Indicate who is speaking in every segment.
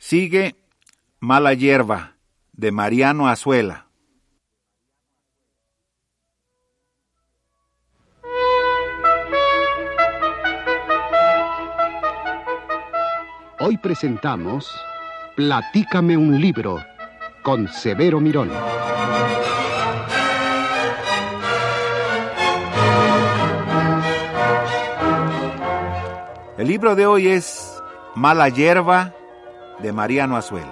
Speaker 1: Sigue Mala Hierba, de Mariano Azuela.
Speaker 2: Hoy presentamos Platícame un libro, con Severo Mirón.
Speaker 1: El libro de hoy es Mala Hierba, de Mariano Azuela.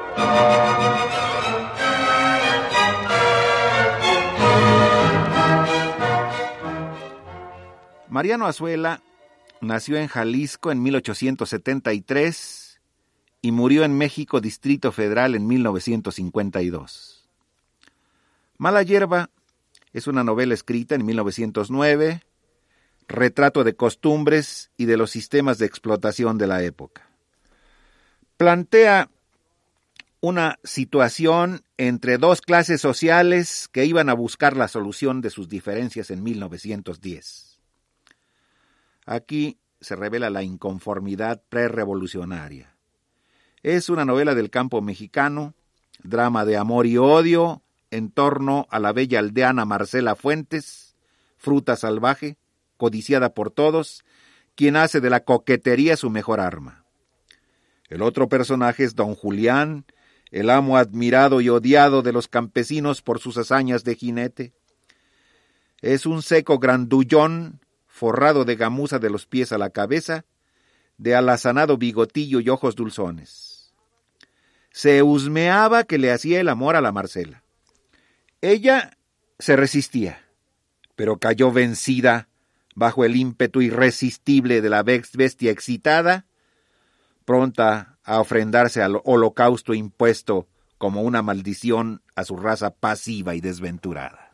Speaker 1: Mariano Azuela nació en Jalisco en 1873 y murió en México, Distrito Federal, en 1952. Mala Hierba es una novela escrita en 1909, retrato de costumbres y de los sistemas de explotación de la época. Plantea una situación entre dos clases sociales que iban a buscar la solución de sus diferencias en 1910. Aquí se revela la inconformidad prerrevolucionaria. Es una novela del campo mexicano, drama de amor y odio en torno a la bella aldeana Marcela Fuentes, fruta salvaje, codiciada por todos, quien hace de la coquetería su mejor arma. El otro personaje es don Julián, el amo admirado y odiado de los campesinos por sus hazañas de jinete. Es un seco grandullón, forrado de gamuza de los pies a la cabeza, de alazanado bigotillo y ojos dulzones. Se husmeaba que le hacía el amor a la Marcela. Ella se resistía, pero cayó vencida bajo el ímpetu irresistible de la bestia excitada, pronta a ofrendarse al holocausto impuesto como una maldición a su raza pasiva y desventurada.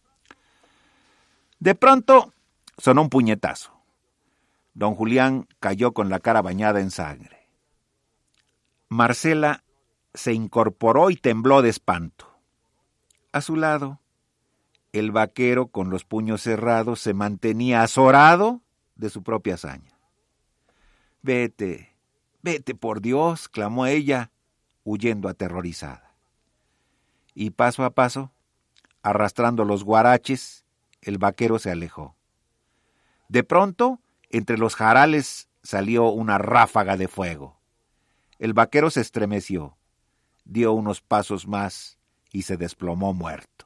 Speaker 1: De pronto sonó un puñetazo. Don Julián cayó con la cara bañada en sangre. Marcela se incorporó y tembló de espanto. A su lado, el vaquero con los puños cerrados se mantenía azorado de su propia hazaña. Vete por Dios, clamó ella, huyendo aterrorizada. Y paso a paso, arrastrando los guaraches, el vaquero se alejó. De pronto, entre los jarales salió una ráfaga de fuego. El vaquero se estremeció, dio unos pasos más y se desplomó muerto.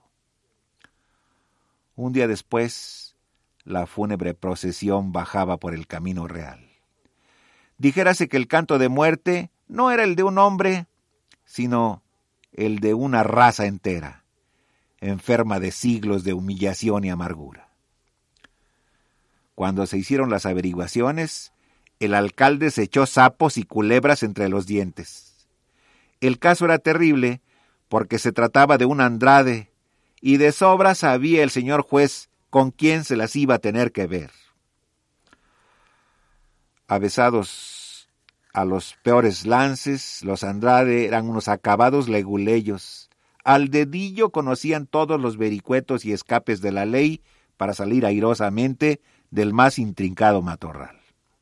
Speaker 1: Un día después, la fúnebre procesión bajaba por el camino real. Dijérase que el canto de muerte no era el de un hombre, sino el de una raza entera, enferma de siglos de humillación y amargura. Cuando se hicieron las averiguaciones, el alcalde se echó sapos y culebras entre los dientes. El caso era terrible porque se trataba de un Andrade, y de sobra sabía el señor juez con quién se las iba a tener que ver. Avesados a los peores lances, los Andrade eran unos acabados leguleyos. Al dedillo conocían todos los vericuetos y escapes de la ley para salir airosamente del más intrincado matorral.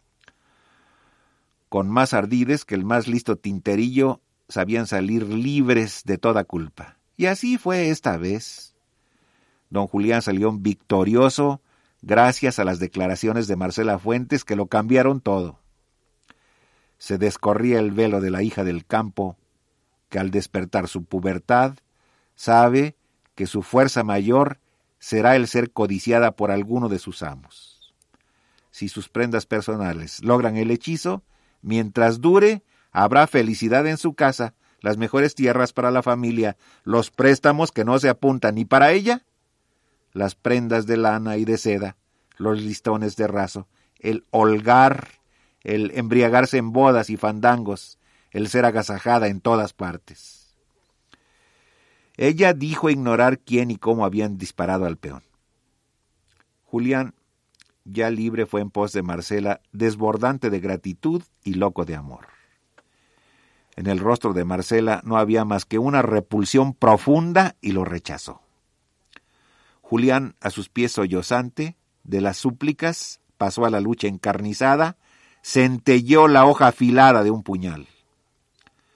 Speaker 1: Con más ardides que el más listo tinterillo, sabían salir libres de toda culpa. Y así fue esta vez. Don Julián salió victorioso gracias a las declaraciones de Marcela Fuentes que lo cambiaron todo. Se descorría el velo de la hija del campo, que al despertar su pubertad, sabe que su fuerza mayor será el ser codiciada por alguno de sus amos. Si sus prendas personales logran el hechizo, mientras dure, habrá felicidad en su casa, las mejores tierras para la familia, los préstamos que no se apuntan ni para ella, las prendas de lana y de seda, los listones de raso, el holgar, el embriagarse en bodas y fandangos, el ser agasajada en todas partes. Ella dijo ignorar quién y cómo habían disparado al peón. Julián, ya libre, fue en pos de Marcela, desbordante de gratitud y loco de amor. En el rostro de Marcela no había más que una repulsión profunda y lo rechazó. Julián, a sus pies sollozante, de las súplicas, pasó a la lucha encarnizada, centelleó la hoja afilada de un puñal.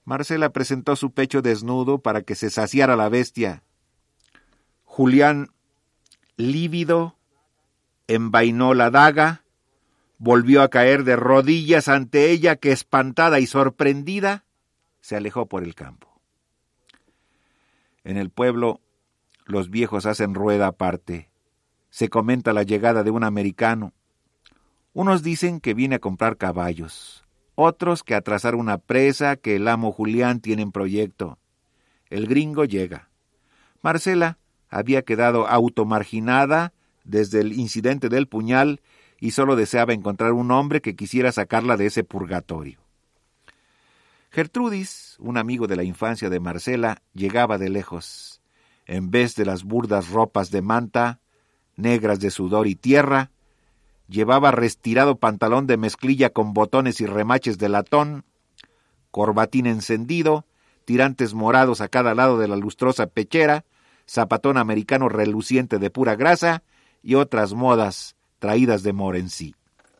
Speaker 1: Marcela presentó su pecho desnudo para que se saciara la bestia. Julián, lívido, envainó la daga, volvió a caer de rodillas ante ella, que espantada y sorprendida se alejó por el campo. En el pueblo, los viejos hacen rueda aparte. Se comenta la llegada de un americano. Unos dicen que viene a comprar caballos, otros que a trazar una presa que el amo Julián tiene en proyecto. El gringo llega. Marcela había quedado automarginada desde el incidente del puñal y solo deseaba encontrar un hombre que quisiera sacarla de ese purgatorio. Gertrudis, un amigo de la infancia de Marcela, llegaba de lejos. En vez de las burdas ropas de manta, negras de sudor y tierra, llevaba restirado pantalón de mezclilla con botones y remaches de latón, corbatín encendido, tirantes morados a cada lado de la lustrosa pechera, zapatón americano reluciente de pura grasa y otras modas traídas de Morency.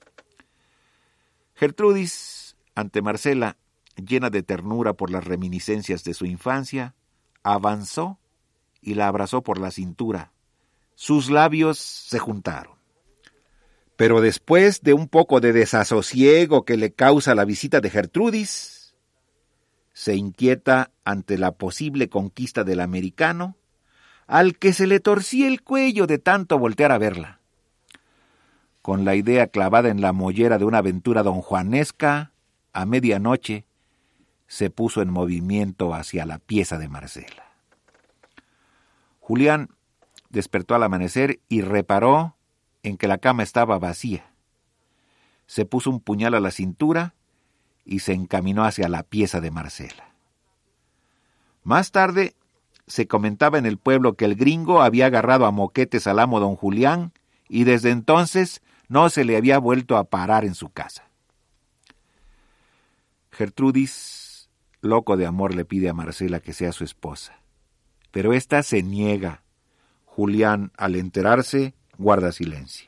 Speaker 1: Gertrudis, ante Marcela, llena de ternura por las reminiscencias de su infancia, avanzó y la abrazó por la cintura. Sus labios se juntaron. Pero después de un poco de desasosiego que le causa la visita de Gertrudis, se inquieta ante la posible conquista del americano, al que se le torcía el cuello de tanto voltear a verla. Con la idea clavada en la mollera de una aventura donjuanesca, a medianoche se puso en movimiento hacia la pieza de Marcela. Julián despertó al amanecer y reparó en que la cama estaba vacía. Se puso un puñal a la cintura y se encaminó hacia la pieza de Marcela. Más tarde se comentaba en el pueblo que el gringo había agarrado a moquetes al amo don Julián y desde entonces no se le había vuelto a parar en su casa. Gertrudis, loco de amor, le pide a Marcela que sea su esposa, pero ésta se niega. Julián, al enterarse, guarda silencio.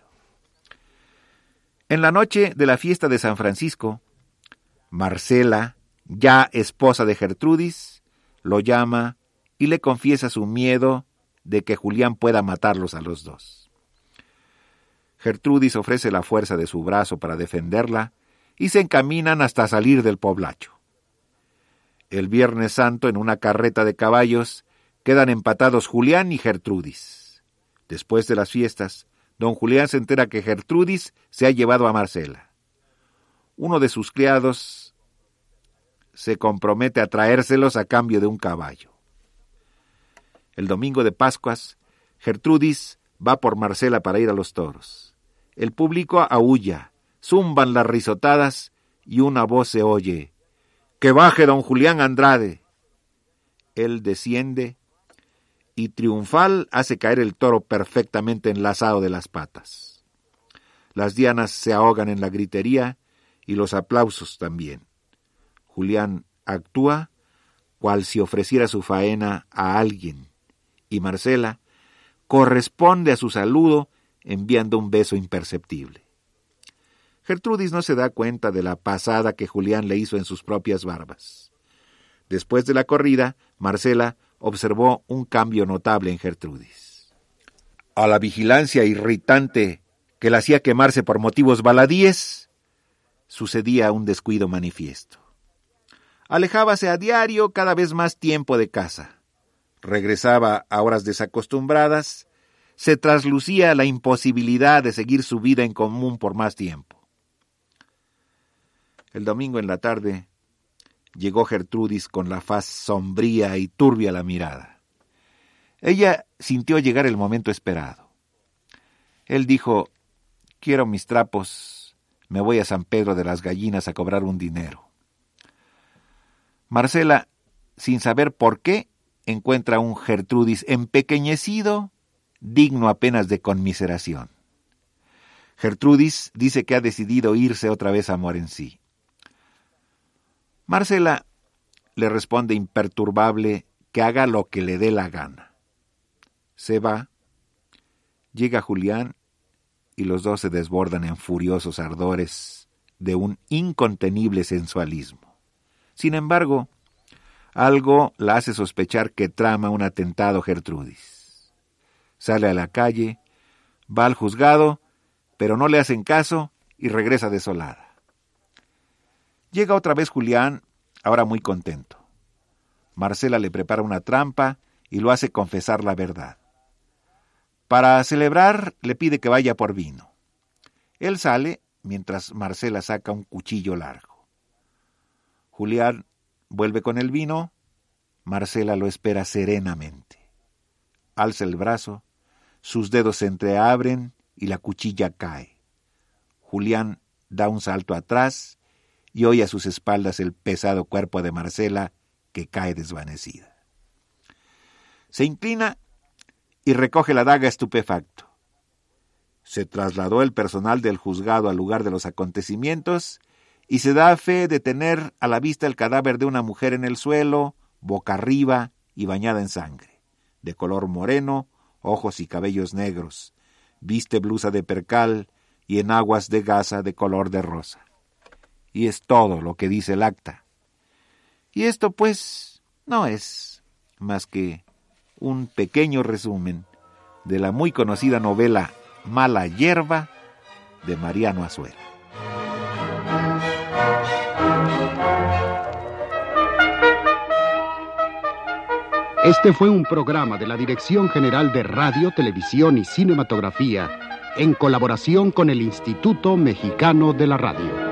Speaker 1: En la noche de la fiesta de San Francisco, Marcela, ya esposa de Gertrudis, lo llama y le confiesa su miedo de que Julián pueda matarlos a los dos. Gertrudis ofrece la fuerza de su brazo para defenderla y se encaminan hasta salir del poblacho. El Viernes Santo, en una carreta de caballos, quedan empatados Julián y Gertrudis. Después de las fiestas, don Julián se entera que Gertrudis se ha llevado a Marcela. Uno de sus criados se compromete a traérselos a cambio de un caballo. El domingo de Pascuas, Gertrudis va por Marcela para ir a los toros. El público aúlla, zumban las risotadas y una voz se oye: ¡que baje don Julián Andrade! Él desciende y triunfal hace caer el toro perfectamente enlazado de las patas. Las dianas se ahogan en la gritería y los aplausos también. Julián actúa cual si ofreciera su faena a alguien, y Marcela corresponde a su saludo enviando un beso imperceptible. Gertrudis no se da cuenta de la pasada que Julián le hizo en sus propias barbas. Después de la corrida, Marcela observó un cambio notable en Gertrudis. A la vigilancia irritante que la hacía quemarse por motivos baladíes, sucedía un descuido manifiesto. Alejábase a diario cada vez más tiempo de casa. Regresaba a horas desacostumbradas. Se traslucía la imposibilidad de seguir su vida en común por más tiempo. El domingo en la tarde llegó Gertrudis con la faz sombría y turbia la mirada. Ella sintió llegar el momento esperado. Él dijo: quiero mis trapos, me voy a San Pedro de las Gallinas a cobrar un dinero. Marcela, sin saber por qué, encuentra un Gertrudis empequeñecido, digno apenas de conmiseración. Gertrudis dice que ha decidido irse otra vez a Morency. Marcela le responde imperturbable que haga lo que le dé la gana. Se va, llega Julián y los dos se desbordan en furiosos ardores de un incontenible sensualismo. Sin embargo, Algo la hace sospechar que trama un atentado Gertrudis. Sale a la calle, va al juzgado, pero no le hacen caso y regresa desolada. Llega otra vez Julián, ahora muy contento. Marcela le prepara una trampa y lo hace confesar la verdad. Para celebrar, le pide que vaya por vino. Él sale mientras Marcela saca un cuchillo largo. Julián vuelve con el vino. Marcela lo espera serenamente. Alza el brazo, sus dedos se entreabren y la cuchilla cae. Julián da un salto atrás y oye a sus espaldas el pesado cuerpo de Marcela que cae desvanecida. Se inclina y recoge la daga estupefacto. Se trasladó el personal del juzgado al lugar de los acontecimientos y se da fe de tener a la vista el cadáver de una mujer en el suelo, boca arriba y bañada en sangre, de color moreno, ojos y cabellos negros, viste blusa de percal y enaguas de gasa de color de rosa. Y es todo lo que dice el acta. Y esto, pues, no es más que un pequeño resumen de la muy conocida novela Mala Hierba de Mariano Azuela.
Speaker 2: Este fue un programa de la Dirección General de Radio, Televisión y Cinematografía en colaboración con el Instituto Mexicano de la Radio.